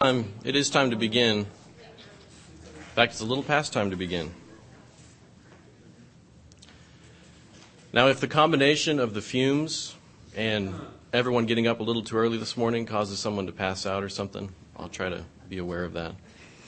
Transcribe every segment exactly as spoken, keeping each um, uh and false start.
Um, it is time to begin. In fact, it's a little past time to begin. Now, if the combination of the fumes and everyone getting up a little too early this morning causes someone to pass out or something, I'll try to be aware of that.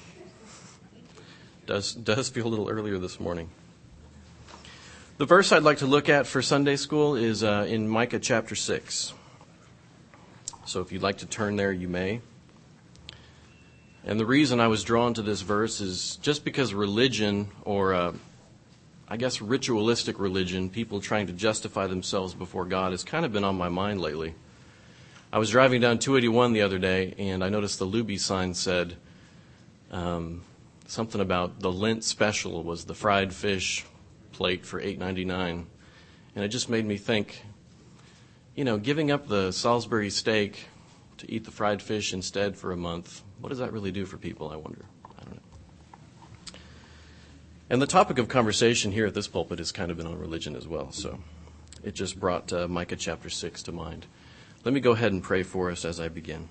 Does does feel a little earlier this morning. The verse I'd like to look at for Sunday school is uh, in Micah chapter six. So if you'd like to turn there, you may. And the reason I was drawn to this verse is just because religion, or uh, I guess ritualistic religion, people trying to justify themselves before God, has kind of been on my mind lately. I was driving down two eighty-one the other day, and I noticed the Luby sign said um, something about the Lent special was the fried fish plate for eight ninety-nine. And it just made me think, you know, giving up the Salisbury steak to eat the fried fish instead for a month, what does that really do for people, I wonder? I don't know. And the topic of conversation here at this pulpit has kind of been on religion as well, so it just brought uh, Micah chapter six to mind. Let me go ahead and pray for us as I begin.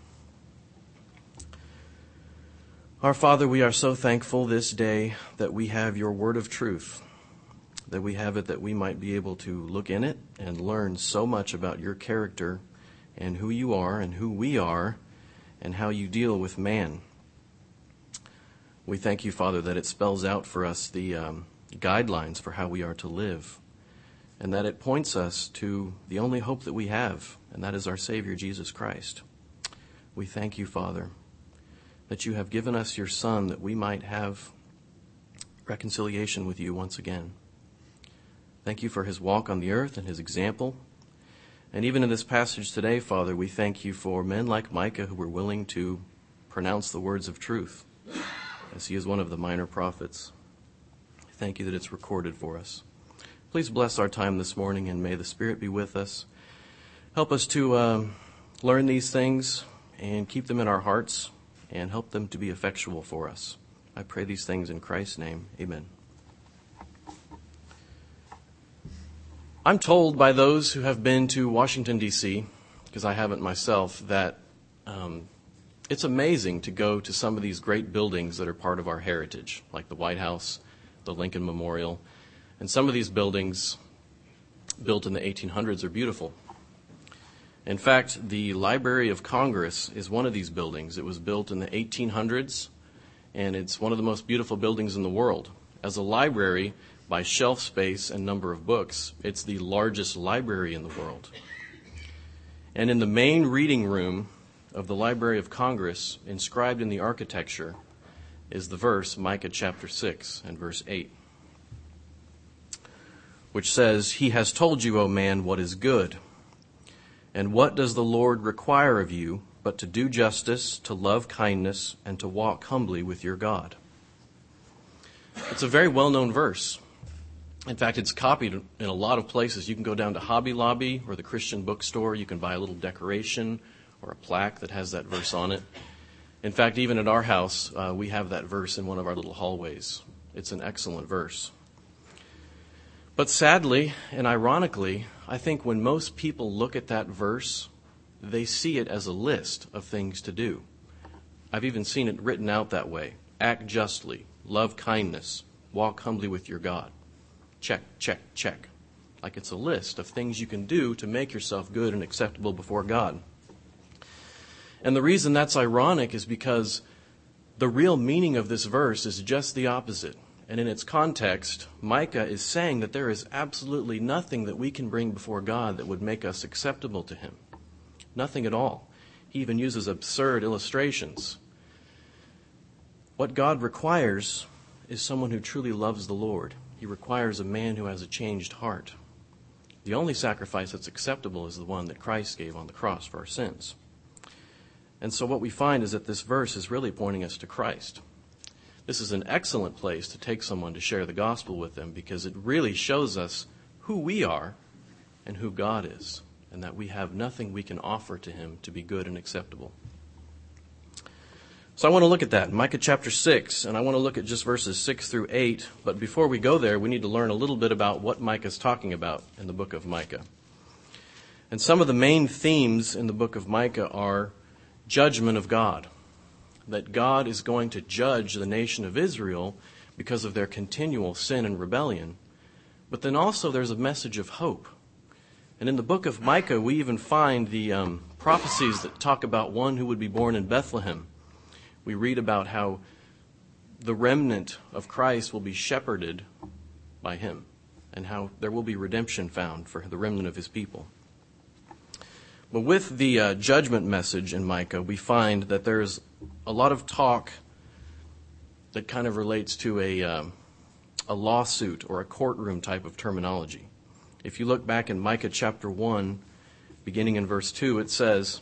Our Father, we are so thankful this day that we have your word of truth, that we have it that we might be able to look in it and learn so much about your character and who you are and who we are and how you deal with man. We thank you, Father, that it spells out for us the um, guidelines for how we are to live, and that it points us to the only hope that we have, and that is our Savior, Jesus Christ. We thank you, Father, that you have given us your Son that we might have reconciliation with you once again. Thank you for his walk on the earth and his example. And even in this passage today, Father, we thank you for men like Micah who were willing to pronounce the words of truth, as he is one of the minor prophets. Thank you that it's recorded for us. Please bless our time this morning, and may the Spirit be with us. Help us to uh, learn these things and keep them in our hearts, and help them to be effectual for us. I pray these things in Christ's name. Amen. I'm told by those who have been to Washington, D C, because I haven't myself, that um, it's amazing to go to some of these great buildings that are part of our heritage, like the White House, the Lincoln Memorial. And some of these buildings, built in the eighteen hundreds, are beautiful. In fact, the Library of Congress is one of these buildings. It was built in the eighteen hundreds, and it's one of the most beautiful buildings in the world. As a library, by shelf space and number of books, it's the largest library in the world. And in the main reading room of the Library of Congress, inscribed in the architecture, is the verse, Micah chapter six and verse eight, which says, "He has told you, O man, what is good. And what does the Lord require of you but to do justice, to love kindness, and to walk humbly with your God?" It's a very well-known verse. In fact, it's copied in a lot of places. You can go down to Hobby Lobby or the Christian bookstore. You can buy a little decoration or a plaque that has that verse on it. In fact, even at our house, uh, we have that verse in one of our little hallways. It's an excellent verse. But sadly and ironically, I think when most people look at that verse, they see it as a list of things to do. I've even seen it written out that way. Act justly, love kindness, walk humbly with your God. Check, check, check. Like it's a list of things you can do to make yourself good and acceptable before God. And the reason that's ironic is because the real meaning of this verse is just the opposite. And in its context, Micah is saying that there is absolutely nothing that we can bring before God that would make us acceptable to him. Nothing at all. He even uses absurd illustrations. What God requires is someone who truly loves the Lord. He requires a man who has a changed heart. The only sacrifice that's acceptable is the one that Christ gave on the cross for our sins. And so what we find is that this verse is really pointing us to Christ. This is an excellent place to take someone to share the gospel with them, because it really shows us who we are and who God is, and that we have nothing we can offer to him to be good and acceptable. So I want to look at that, Micah chapter six, and I want to look at just verses six through eight. But before we go there, we need to learn a little bit about what Micah's talking about in the book of Micah. And some of the main themes in the book of Micah are judgment of God. that God is going to judge the nation of Israel because of their continual sin and rebellion. But then also there's a message of hope. And in the book of Micah, we even find the um, prophecies that talk about one who would be born in Bethlehem. We read about how the remnant of Christ will be shepherded by him, and how there will be redemption found for the remnant of his people. But with the uh, judgment message in Micah, we find that there's a lot of talk that kind of relates to a, um, a lawsuit or a courtroom type of terminology. If you look back in Micah chapter one, beginning in verse two, it says,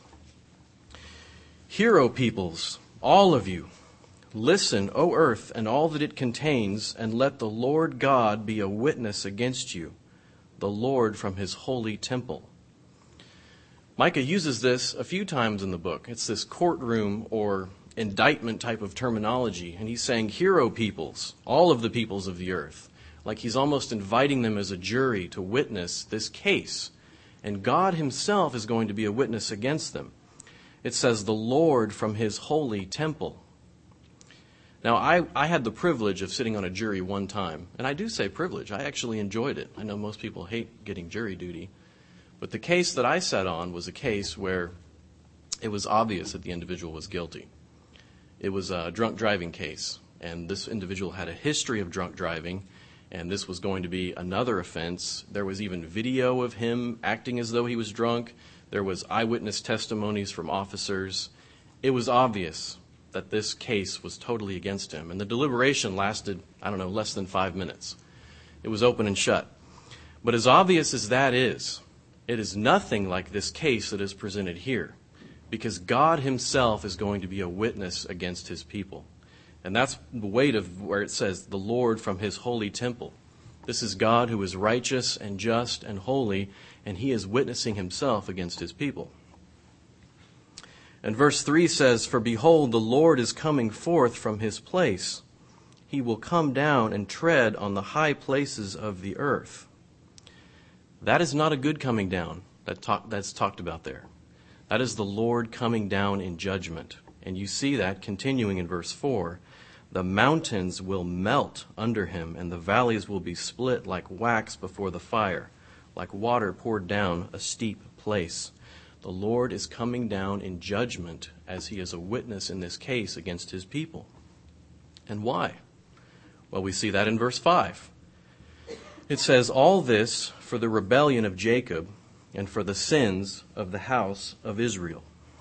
"Hear, O peoples, all of you. Listen, O earth, and all that it contains, and let the Lord God be a witness against you, the Lord from his holy temple." Micah uses this a few times in the book. It's this courtroom or indictment type of terminology. And he's saying, "Hear, O peoples, all of the peoples of the earth." Like he's almost inviting them as a jury to witness this case. And God himself is going to be a witness against them. It says, "the Lord from his holy temple." Now, I, I had the privilege of sitting on a jury one time. And I do say privilege. I actually enjoyed it. I know most people hate getting jury duty. But the case that I sat on was a case where it was obvious that the individual was guilty. It was a drunk driving case. And this individual had a history of drunk driving. And this was going to be another offense. There was even video of him acting as though he was drunk. There was eyewitness testimonies from officers. It was obvious that this case was totally against him. And the deliberation lasted, I don't know, less than five minutes. It was open and shut. But as obvious as that is, it is nothing like this case that is presented here, because God himself is going to be a witness against his people. And that's the weight of where it says, "the Lord from his holy temple." This is God who is righteous and just and holy, and he is witnessing himself against his people. And verse three says, "For behold, the Lord is coming forth from his place. He will come down and tread on the high places of the earth." That is not a good coming down that talk, that's talked about there. That is the Lord coming down in judgment. And you see that continuing in verse four. "The mountains will melt under him, and the valleys will be split like wax before the fire, like water poured down a steep place." The Lord is coming down in judgment as he is a witness in this case against his people. And why? Well, we see that in verse five. It says, "All this for the rebellion of Jacob and for the sins of the house of Israel."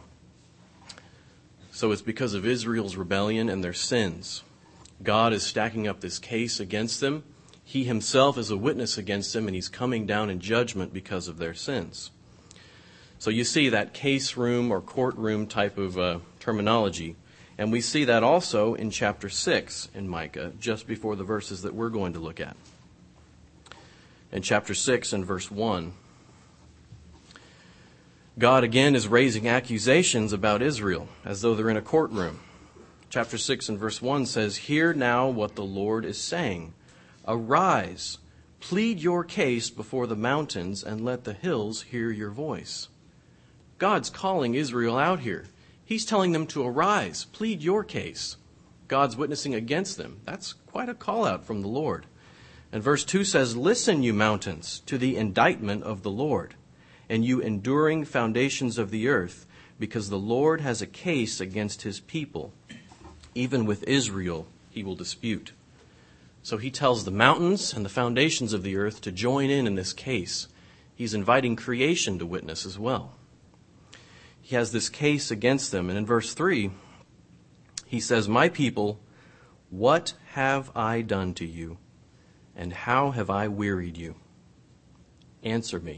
So it's because of Israel's rebellion and their sins. God is stacking up this case against them. He himself is a witness against them, and he's coming down in judgment because of their sins. So you see that case room or courtroom type of uh, terminology. And we see that also in chapter six in Micah, just before the verses that we're going to look at. In chapter six and verse one, God again is raising accusations about Israel as though they're in a courtroom. Chapter six and verse one says, "Hear now what the Lord is saying. Arise, plead your case before the mountains, and let the hills hear your voice." God's calling Israel out here. He's telling them to arise, plead your case. God's witnessing against them. That's quite a call out from the Lord. And verse two says, "Listen, you mountains, to the indictment of the Lord, and you enduring foundations of the earth, because the Lord has a case against his people. Even with Israel he will dispute." So he tells the mountains and the foundations of the earth to join in in this case. He's inviting creation to witness as well. He has this case against them. And in verse three, he says, "My people, what have I done to you? And how have I wearied you? Answer me."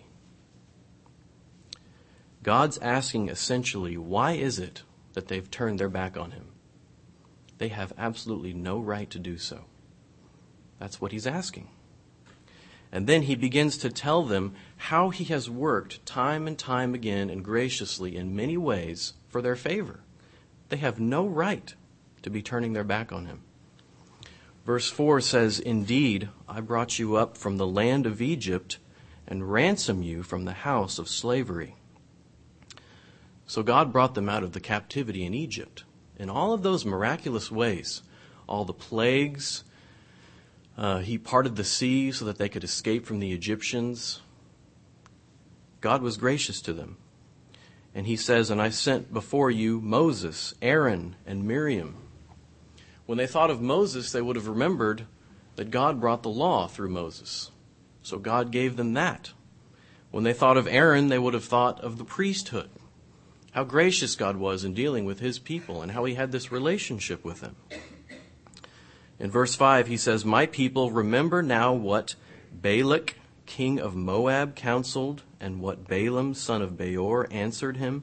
God's asking essentially, why is it that they've turned their back on him? They have absolutely no right to do so. That's what he's asking. And then he begins to tell them how he has worked time and time again and graciously in many ways for their favor. They have no right to be turning their back on him. Verse four says, "Indeed, I brought you up from the land of Egypt and ransomed you from the house of slavery." So God brought them out of the captivity in Egypt. in all of those miraculous ways, all the plagues, uh, he parted the sea so that they could escape from the Egyptians. God was gracious to them. And he says, and I sent before you Moses, Aaron, and Miriam. When they thought of Moses, they would have remembered that God brought the law through Moses. So God gave them that. When they thought of Aaron, they would have thought of the priesthood. How gracious God was in dealing with his people and how he had this relationship with them. In verse five, he says, my people, remember now what Balak, king of Moab, counseled, and what Balaam, son of Beor, answered him.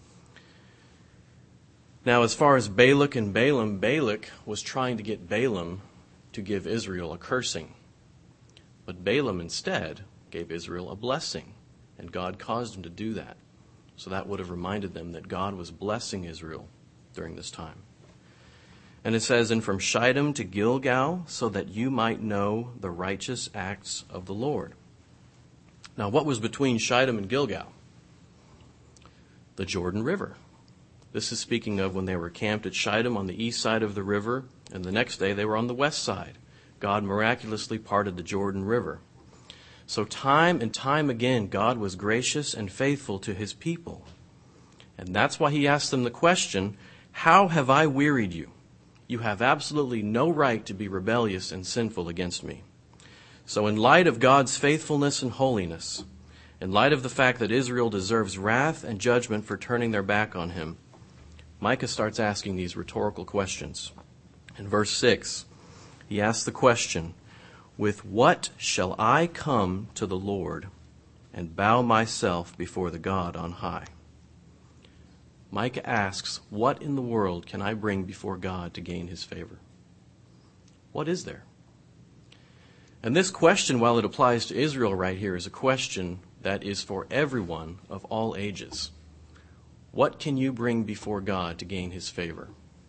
Now, as far as Balak and Balaam, Balak was trying to get Balaam to give Israel a cursing. But Balaam instead gave Israel a blessing, and God caused him to do that. So that would have reminded them that God was blessing Israel during this time. And it says, and from Shittim to Gilgal, so that you might know the righteous acts of the Lord. Now, what was between Shittim and Gilgal? The Jordan River. This is speaking of when they were camped at Shittim on the east side of the river, and the next day they were on the west side. God miraculously parted the Jordan River. So time and time again, God was gracious and faithful to his people. And that's why he asked them the question, how have I wearied you? You have absolutely no right to be rebellious and sinful against me. So in light of God's faithfulness and holiness, in light of the fact that Israel deserves wrath and judgment for turning their back on him, Micah starts asking these rhetorical questions. In verse six, he asks the question, with what shall I come to the Lord and bow myself before the God on high? Micah asks, what in the world can I bring before God to gain his favor? What is there? And this question, while it applies to Israel right here, is a question that is for everyone of all ages. What can you bring before God to gain his favor?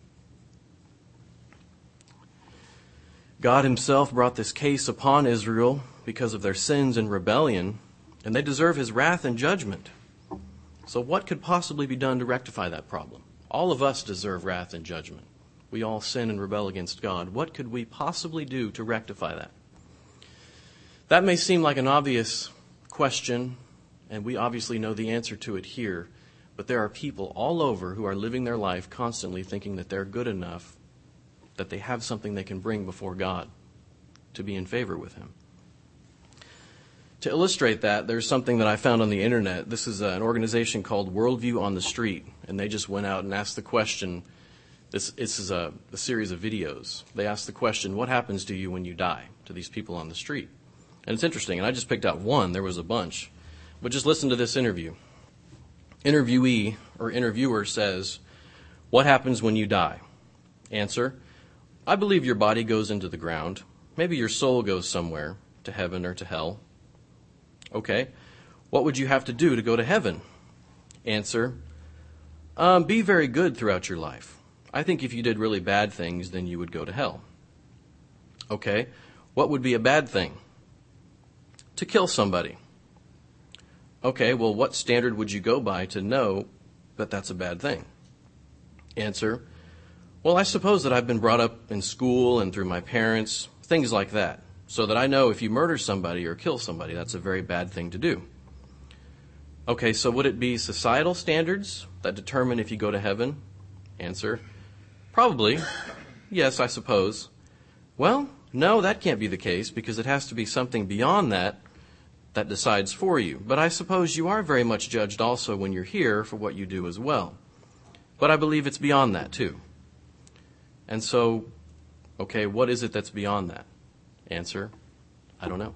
God himself brought this case upon Israel because of their sins and rebellion, and they deserve his wrath and judgment. So what could possibly be done to rectify that problem? All of us deserve wrath and judgment. We all sin and rebel against God. What could we possibly do to rectify that? That may seem like an obvious question, and we obviously know the answer to it here, but there are people all over who are living their life constantly thinking that they're good enough, that they have something they can bring before God to be in favor with him. To illustrate that, there's something that I found on the internet. This is an organization called Worldview on the Street, and they just went out and asked the question, this, this is a, a series of videos. They asked the question, what happens to you when you die, to these people on the street? And it's interesting, and I just picked out one. There was a bunch. But just listen to this interview. Interviewee or interviewer says, what happens when you die? Answer, I believe your body goes into the ground. Maybe your soul goes somewhere, to heaven or to hell. Okay, what would you have to do to go to heaven? Answer, um, be very good throughout your life. I think if you did really bad things, then you would go to hell. Okay, what would be a bad thing? To kill somebody. Okay, well, what standard would you go by to know that that's a bad thing? Answer, well, I suppose that I've been brought up in school and through my parents, things like that, so that I know if you murder somebody or kill somebody, that's a very bad thing to do. Okay, so would it be societal standards that determine if you go to heaven? Answer, probably. Yes, I suppose. Well, no, that can't be the case because it has to be something beyond that that decides for you. But I suppose you are very much judged also when you're here for what you do as well. But I believe it's beyond that too. And so, okay, what is it that's beyond that? Answer, I don't know.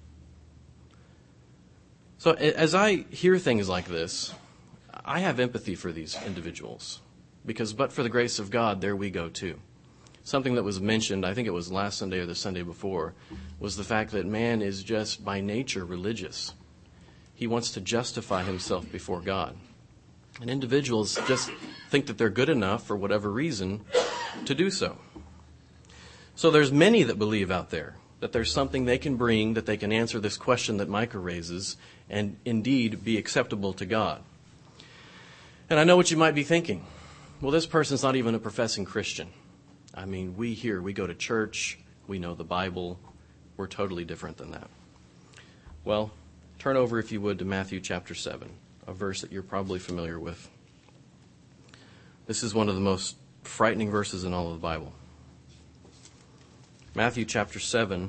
So as I hear things like this, I have empathy for these individuals because but for the grace of God, there we go too. Something that was mentioned, I think it was last Sunday or the Sunday before, was the fact that man is just by nature religious. He wants to justify himself before God. And individuals just think that they're good enough for whatever reason to do so. So there's many that believe out there that there's something they can bring, that they can answer this question that Micah raises, and indeed be acceptable to God. And I know what you might be thinking. well, this person's not even a professing Christian. I mean, we here, we go to church, we know the Bible, we're totally different than that. Well, turn over, if you would, to Matthew chapter seven, a verse that you're probably familiar with. This is one of the most frightening verses in all of the Bible. Matthew chapter seven,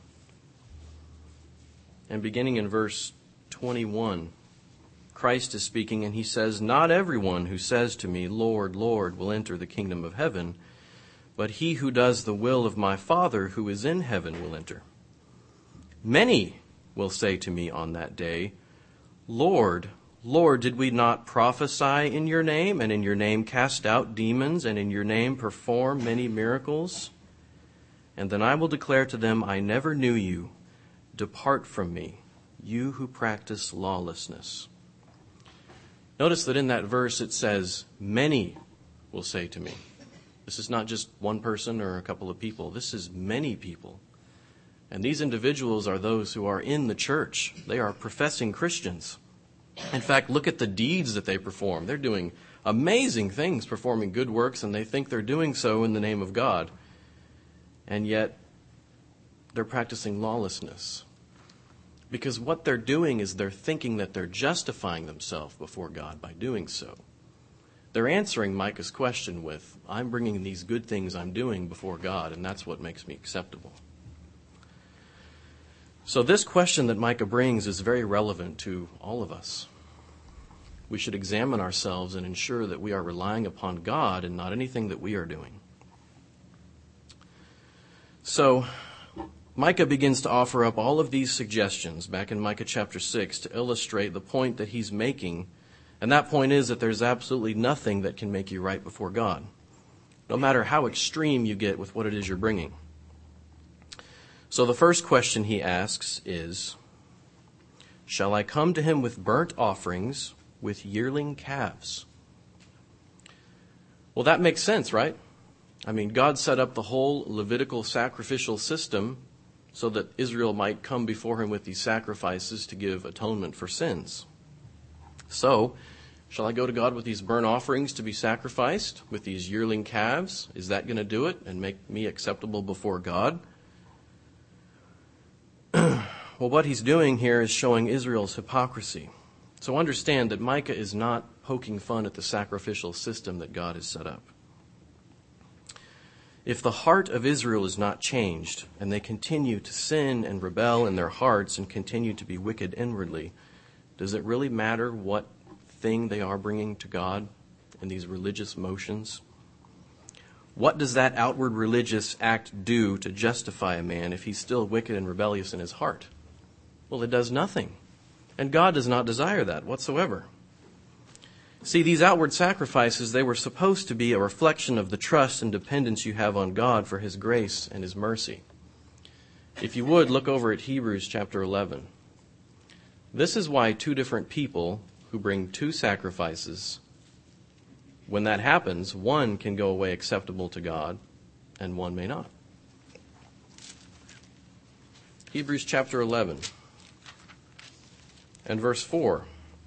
and beginning in verse twenty-one, Christ is speaking, and he says, "Not everyone who says to me, 'Lord, Lord,' will enter the kingdom of heaven, but he who does the will of my Father who is in heaven will enter. Many will say to me on that day, 'Lord, Lord, did we not prophesy in your name, and in your name cast out demons, and in your name perform many miracles?' And then I will declare to them, 'I never knew you. Depart from me, you who practice lawlessness.'" Notice that in that verse it says, "Many will say to me." This is not just one person or a couple of people. This is many people. And these individuals are those who are in the church. They are professing Christians. In fact, look at the deeds that they perform. They're doing amazing things, performing good works, and they think they're doing so in the name of God. And yet, they're practicing lawlessness. Because what they're doing is they're thinking that they're justifying themselves before God by doing so. They're answering Micah's question with, "I'm bringing these good things I'm doing before God, and that's what makes me acceptable." So this question that Micah brings is very relevant to all of us. We should examine ourselves and ensure that we are relying upon God and not anything that we are doing. So Micah begins to offer up all of these suggestions back in Micah chapter six to illustrate the point that he's making. And that point is that there's absolutely nothing that can make you right before God, no matter how extreme you get with what it is you're bringing. So the first question he asks is, "Shall I come to him with burnt offerings, with yearling calves?" Well, that makes sense, right? I mean, God set up the whole Levitical sacrificial system so that Israel might come before him with these sacrifices to give atonement for sins. So, shall I go to God with these burnt offerings to be sacrificed, with these yearling calves? Is that going to do it and make me acceptable before God? Well, what he's doing here is showing Israel's hypocrisy. So understand that Micah is not poking fun at the sacrificial system that God has set up. If the heart of Israel is not changed, and they continue to sin and rebel in their hearts and continue to be wicked inwardly, does it really matter what thing they are bringing to God in these religious motions? What does that outward religious act do to justify a man if he's still wicked and rebellious in his heart? Well, it does nothing. And God does not desire that whatsoever. See, these outward sacrifices, they were supposed to be a reflection of the trust and dependence you have on God for his grace and his mercy. If you would, look over at Hebrews chapter eleven. This is why two different people who bring two sacrifices, when that happens, one can go away acceptable to God and one may not. Hebrews chapter eleven and verse four.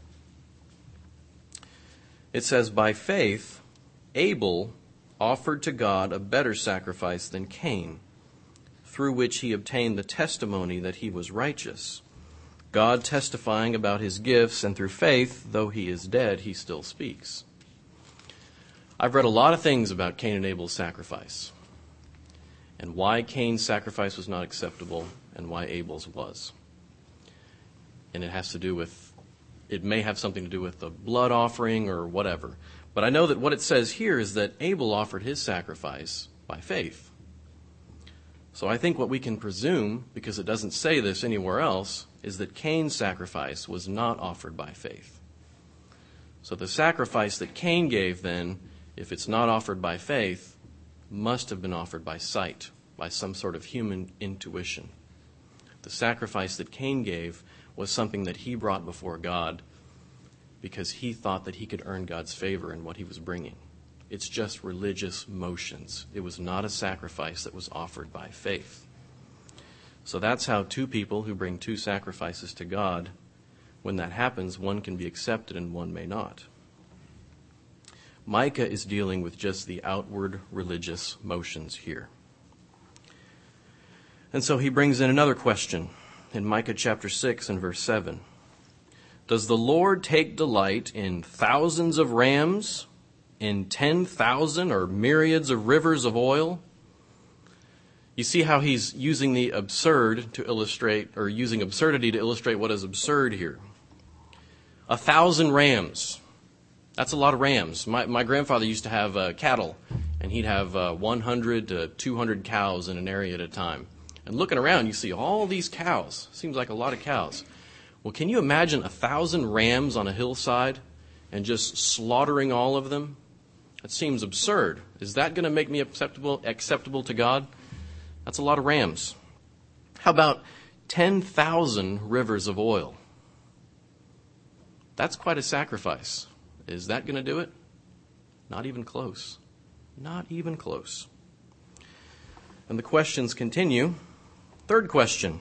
It says, "By faith, Abel offered to God a better sacrifice than Cain, through which he obtained the testimony that he was righteous. God testifying about his gifts, and through faith, though he is dead, he still speaks." I've read a lot of things about Cain and Abel's sacrifice, and why Cain's sacrifice was not acceptable, and why Abel's was. And it has to do with It may have something to do with the blood offering or whatever. But I know that what it says here is that Abel offered his sacrifice by faith. So I think what we can presume, because it doesn't say this anywhere else, is that Cain's sacrifice was not offered by faith. So the sacrifice that Cain gave then, if it's not offered by faith, must have been offered by sight, by some sort of human intuition. The sacrifice that Cain gave was something that he brought before God because he thought that he could earn God's favor in what he was bringing. It's just religious motions. It was not a sacrifice that was offered by faith. So that's how two people who bring two sacrifices to God, when that happens, one can be accepted and one may not. Micah is dealing with just the outward religious motions here. And so he brings in another question in Micah chapter six and verse seven. Does the Lord take delight in thousands of rams, in ten thousand or myriads of rivers of oil? You see how he's using the absurd to illustrate, or using absurdity to illustrate what is absurd here. A thousand rams. That's a lot of rams. My, my grandfather used to have uh, cattle, and he'd have uh, one hundred to two hundred cows in an area at a time. And looking around, you see all these cows. Seems like a lot of cows. Well, can you imagine a thousand rams on a hillside and just slaughtering all of them? That seems absurd. Is that going to make me acceptable, acceptable to God? That's a lot of rams. How about ten thousand rivers of oil? That's quite a sacrifice. Is that going to do it? Not even close. Not even close. And the questions continue. Third question.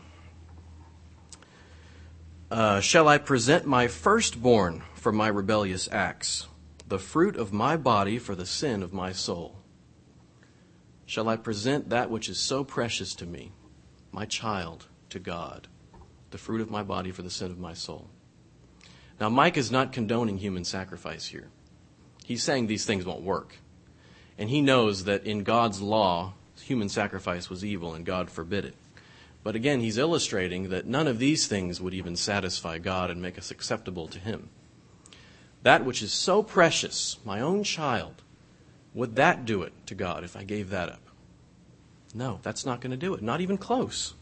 Uh, shall I present my firstborn for my rebellious acts, the fruit of my body for the sin of my soul? Shall I present that which is so precious to me, my child, to God, the fruit of my body for the sin of my soul? Now, Micah is not condoning human sacrifice here. He's saying these things won't work. And he knows that in God's law, human sacrifice was evil and God forbid it. But again, he's illustrating that none of these things would even satisfy God and make us acceptable to him. That which is so precious, my own child, would that do it to God if I gave that up? No, that's not going to do it. Not even close.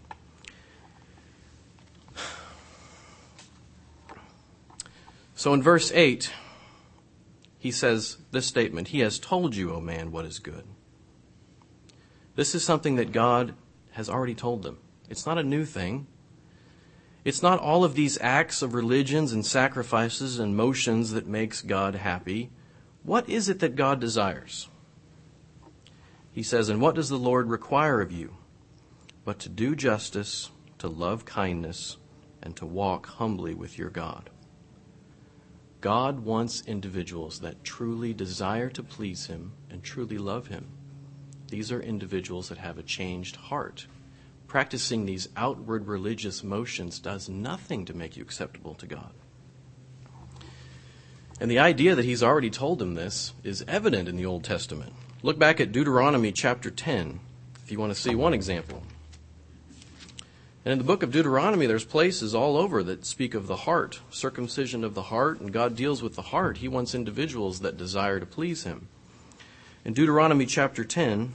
So in verse eight, he says this statement, he has told you, O man, what is good. This is something that God has already told them. It's not a new thing. It's not all of these acts of religions and sacrifices and motions that makes God happy. What is it that God desires? He says, and what does the Lord require of you? But to do justice, to love kindness, and to walk humbly with your God. God wants individuals that truly desire to please him and truly love him. These are individuals that have a changed heart. Practicing these outward religious motions does nothing to make you acceptable to God. And the idea that he's already told them this is evident in the Old Testament. Look back at Deuteronomy chapter ten, if you want to see one example. And in the book of Deuteronomy, there's places all over that speak of the heart, circumcision of the heart, and God deals with the heart. He wants individuals that desire to please him. In Deuteronomy chapter ten,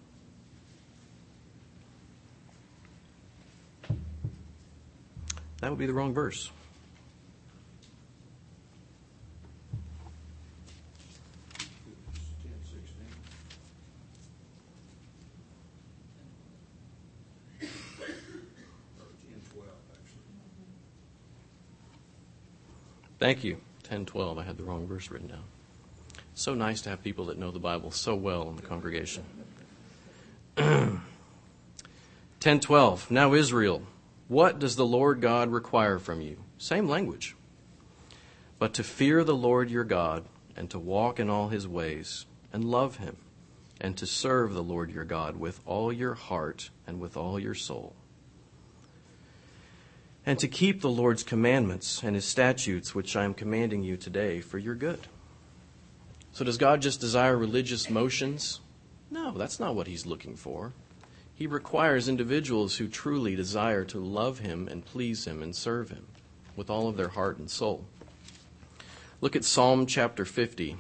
that would be the wrong verse. Thank you. ten twelve. I had the wrong verse written down. So nice to have people that know the Bible so well in the congregation. ten twelve. Now Israel, what does the Lord God require from you? Same language. But to fear the Lord your God, and to walk in all his ways, and love him, and to serve the Lord your God with all your heart and with all your soul. And to keep the Lord's commandments and his statutes, which I am commanding you today for your good. So does God just desire religious motions? No, that's not what he's looking for. He requires individuals who truly desire to love him and please him and serve him with all of their heart and soul. Look at Psalm chapter fifty.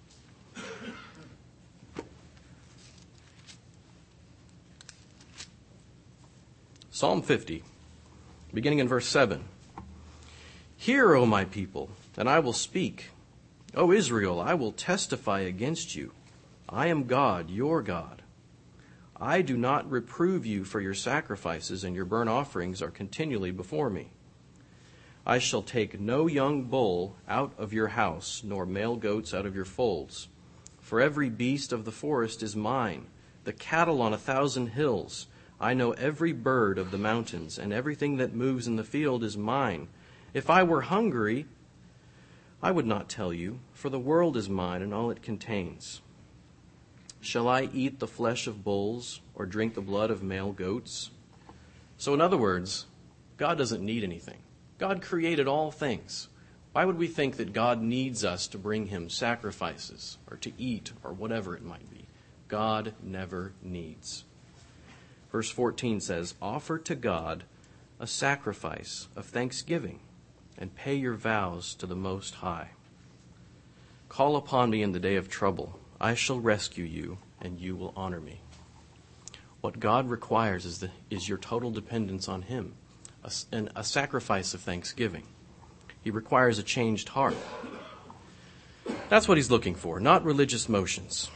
Psalm fifty, beginning in verse seven. Hear, O my people, and I will speak. O Israel, I will testify against you. I am God, your God. I do not reprove you for your sacrifices, and your burnt offerings are continually before me. I shall take no young bull out of your house, nor male goats out of your folds. For every beast of the forest is mine, the cattle on a thousand hills. I know every bird of the mountains, and everything that moves in the field is mine. If I were hungry, I would not tell you, for the world is mine and all it contains. Shall I eat the flesh of bulls or drink the blood of male goats? So in other words, God doesn't need anything. God created all things. Why would we think that God needs us to bring him sacrifices or to eat or whatever it might be? God never needs. Verse fourteen says, offer to God a sacrifice of thanksgiving and pay your vows to the Most High. Call upon me in the day of trouble. I shall rescue you and you will honor me. What God requires is, the, is your total dependence on him, a, and a sacrifice of thanksgiving. He requires a changed heart. That's what he's looking for, not religious motions.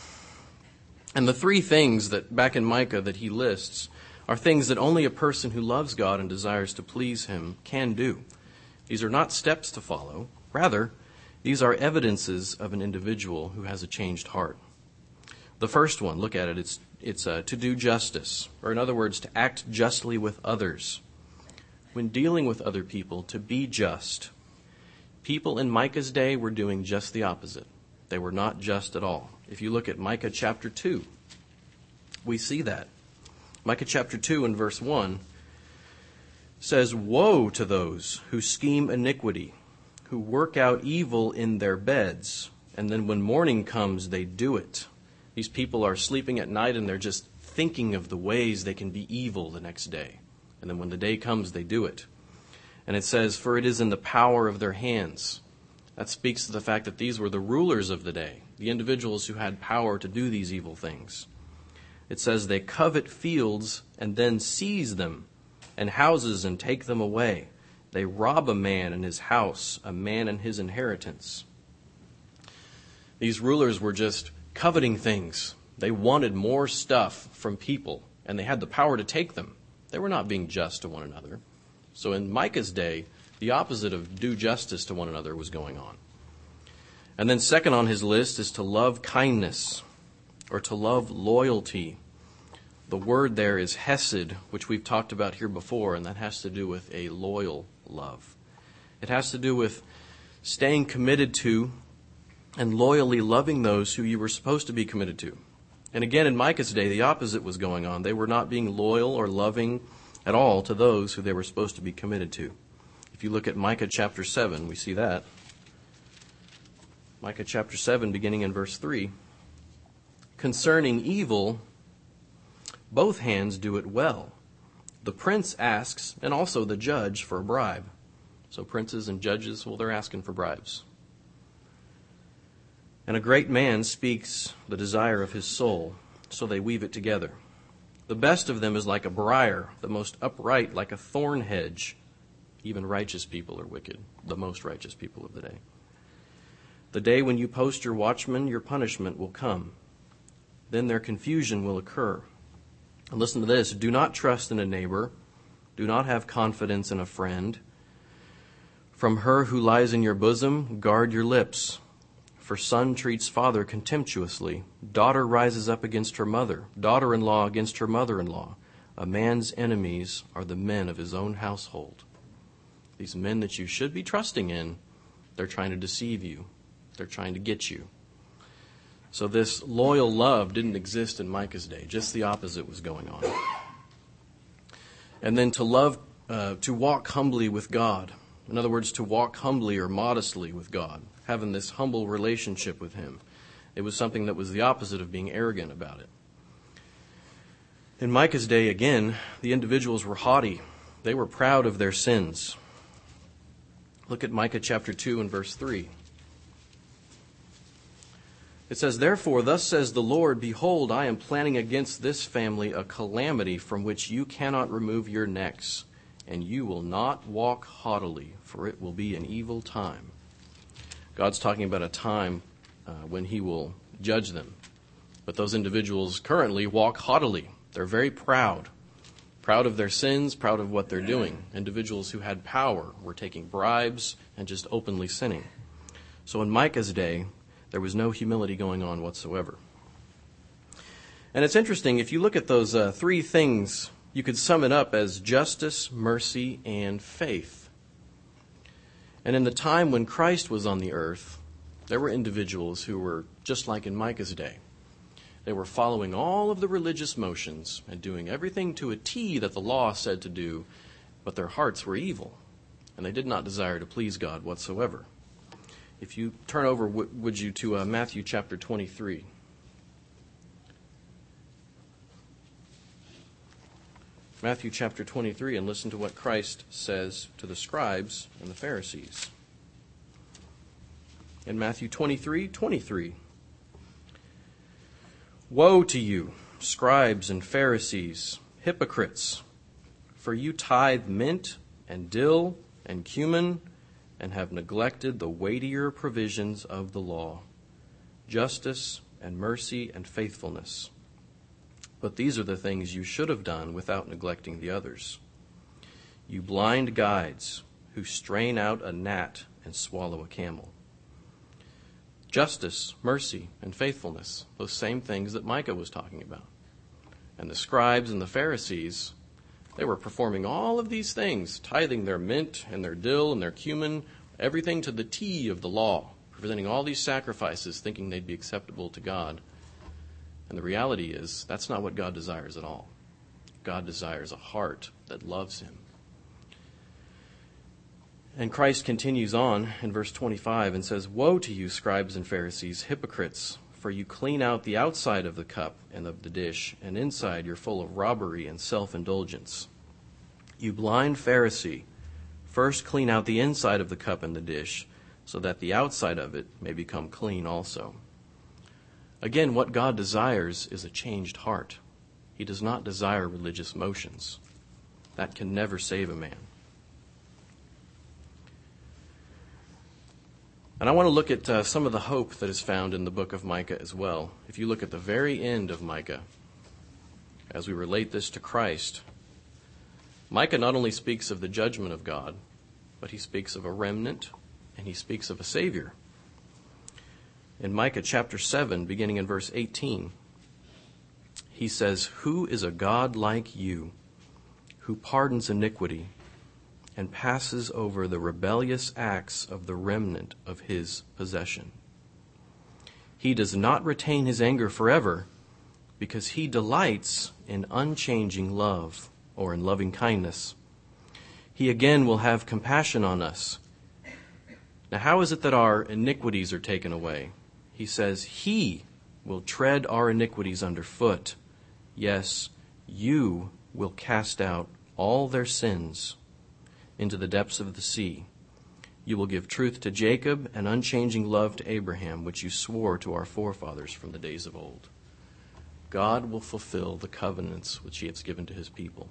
And the three things that back in Micah that he lists are things that only a person who loves God and desires to please him can do. These are not steps to follow. Rather, these are evidences of an individual who has a changed heart. The first one, look at it, it's, it's uh, to do justice, or in other words, to act justly with others. When dealing with other people, to be just. People in Micah's day were doing just the opposite. They were not just at all. If you look at Micah chapter two, we see that. Micah chapter two and verse one says, woe to those who scheme iniquity, who work out evil in their beds, and then when morning comes, they do it. These people are sleeping at night and they're just thinking of the ways they can be evil the next day. And then when the day comes, they do it. And it says, for it is in the power of their hands. That speaks to the fact that these were the rulers of the day, the individuals who had power to do these evil things. It says they covet fields and then seize them, and houses and take them away. They rob a man in his house, a man in his inheritance. These rulers were just coveting things. They wanted more stuff from people, and they had the power to take them. They were not being just to one another. So in Micah's day, the opposite of do justice to one another was going on. And then second on his list is to love kindness, or to love loyalty. The word there is hesed, which we've talked about here before, and that has to do with a loyal love. It has to do with staying committed to and loyally loving those who you were supposed to be committed to. And again, in Micah's day, the opposite was going on. They were not being loyal or loving at all to those who they were supposed to be committed to. If you look at Micah chapter seven, we see that. Micah chapter seven, beginning in verse three. Concerning evil, both hands do it well. The prince asks, and also the judge, for a bribe. So princes and judges, well, they're asking for bribes. And a great man speaks the desire of his soul, so they weave it together. The best of them is like a briar, the most upright like a thorn hedge. Even righteous people are wicked, the most righteous people of the day. The day when you post your watchmen, your punishment will come. Then their confusion will occur. And listen to this, do not trust in a neighbor. Do not have confidence in a friend. From her who lies in your bosom, guard your lips. For son treats father contemptuously. Daughter rises up against her mother. Daughter-in-law against her mother-in-law. A man's enemies are the men of his own household. These men that you should be trusting in, they're trying to deceive you. They're trying to get you. So this loyal love didn't exist in Micah's day. Just the opposite was going on. And then to love, uh, to walk humbly with God. In other words, to walk humbly or modestly with God. Having this humble relationship with him. It was something that was the opposite of being arrogant about it. In Micah's day, again, the individuals were haughty. They were proud of their sins. Look at Micah chapter two and verse three. It says, therefore, thus says the Lord, behold, I am planning against this family a calamity from which you cannot remove your necks, and you will not walk haughtily, for it will be an evil time. God's talking about a time uh, when he will judge them. But those individuals currently walk haughtily. They're very proud. Proud of their sins, proud of what they're doing. Individuals who had power were taking bribes and just openly sinning. So in Micah's day, there was no humility going on whatsoever. And it's interesting, if you look at those uh, three things, you could sum it up as justice, mercy, and faith. And in the time when Christ was on the earth, there were individuals who were just like in Micah's day. They were following all of the religious motions and doing everything to a T that the law said to do, but their hearts were evil, and they did not desire to please God whatsoever. If you turn over, would you, to uh, Matthew chapter twenty-three. Matthew chapter twenty-three, and listen to what Christ says to the scribes and the Pharisees. In Matthew twenty-three, twenty-three. Woe to you, scribes and Pharisees, hypocrites, for you tithe mint and dill and cumin, and have neglected the weightier provisions of the law, justice and mercy and faithfulness. But these are the things you should have done without neglecting the others. You blind guides who strain out a gnat and swallow a camel. Justice, mercy, and faithfulness, those same things that Micah was talking about. And the scribes and the Pharisees, they were performing all of these things, tithing their mint and their dill and their cumin, everything to the T of the law, presenting all these sacrifices, thinking they'd be acceptable to God. And the reality is, that's not what God desires at all. God desires a heart that loves him. And Christ continues on in verse twenty-five and says, Woe to you, scribes and Pharisees, hypocrites, for you clean out the outside of the cup and of the dish, and inside you're full of robbery and self-indulgence. You blind Pharisee, first clean out the inside of the cup and the dish, so that the outside of it may become clean also. Again, what God desires is a changed heart. He does not desire religious motions. That can never save a man. And I want to look at uh, some of the hope that is found in the book of Micah as well. If you look at the very end of Micah, as we relate this to Christ, Micah not only speaks of the judgment of God, but he speaks of a remnant and he speaks of a Savior. In Micah chapter seven, beginning in verse eighteen, he says, Who is a God like you, who pardons iniquity and passes over the rebellious acts of the remnant of his possession? He does not retain his anger forever, because he delights in unchanging love, or in loving kindness. He again will have compassion on us. Now, how is it that our iniquities are taken away? He says, He will tread our iniquities underfoot. Yes, you will cast out all their sins into the depths of the sea. You will give truth to Jacob and unchanging love to Abraham, which you swore to our forefathers from the days of old. God will fulfill the covenants which he has given to his people.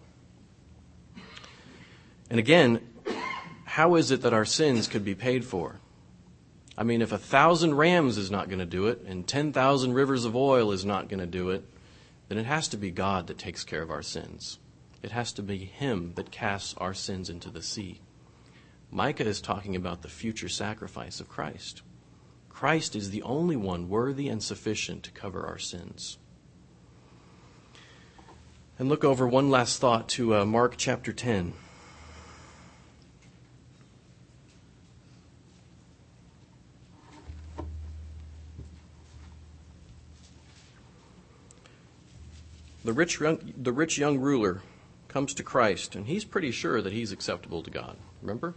And again, how is it that our sins could be paid for? I mean, if a thousand rams is not going to do it and ten thousand rivers of oil is not going to do it, then it has to be God that takes care of our sins. It has to be him that casts our sins into the sea. Micah is talking about the future sacrifice of Christ. Christ is the only one worthy and sufficient to cover our sins. And look over one last thought to uh, Mark chapter ten. The rich, young, the rich young ruler comes to Christ, and he's pretty sure that he's acceptable to God. Remember?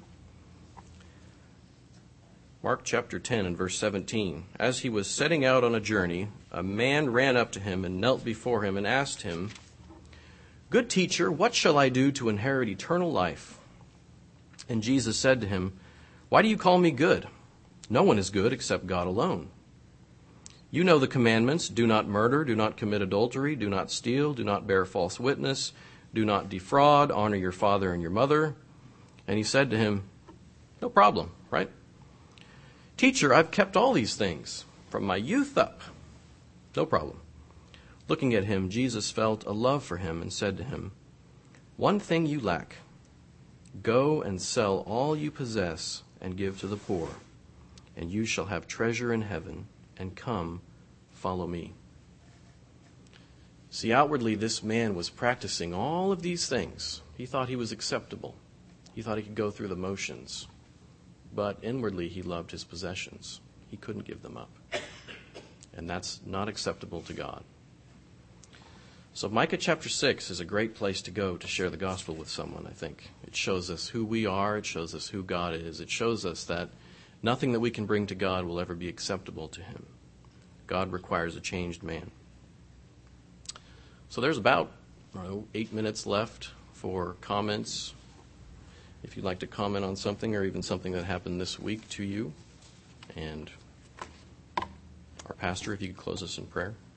Mark chapter ten and verse seventeen. As he was setting out on a journey, a man ran up to him and knelt before him and asked him, Good teacher, what shall I do to inherit eternal life? And Jesus said to him, Why do you call me good? No one is good except God alone. You know the commandments: do not murder, do not commit adultery, do not steal, do not bear false witness, do not defraud, honor your father and your mother. And he said to him, No problem, right? Teacher, I've kept all these things from my youth up. No problem. Looking at him, Jesus felt a love for him and said to him, One thing you lack. Go and sell all you possess and give to the poor, and you shall have treasure in heaven, and come, follow me. See, outwardly, this man was practicing all of these things. He thought he was acceptable. He thought he could go through the motions. but inwardly he loved his possessions. He couldn't give them up. And that's not acceptable to God. So Micah chapter six is a great place to go to share the gospel with someone, I think. It shows us who we are. It shows us who God is. It shows us that nothing that we can bring to God will ever be acceptable to him. God requires a changed man. So there's about, I don't know, eight minutes left for comments. If you'd like to comment on something or even something that happened this week to you. And our pastor, if you could close us in prayer.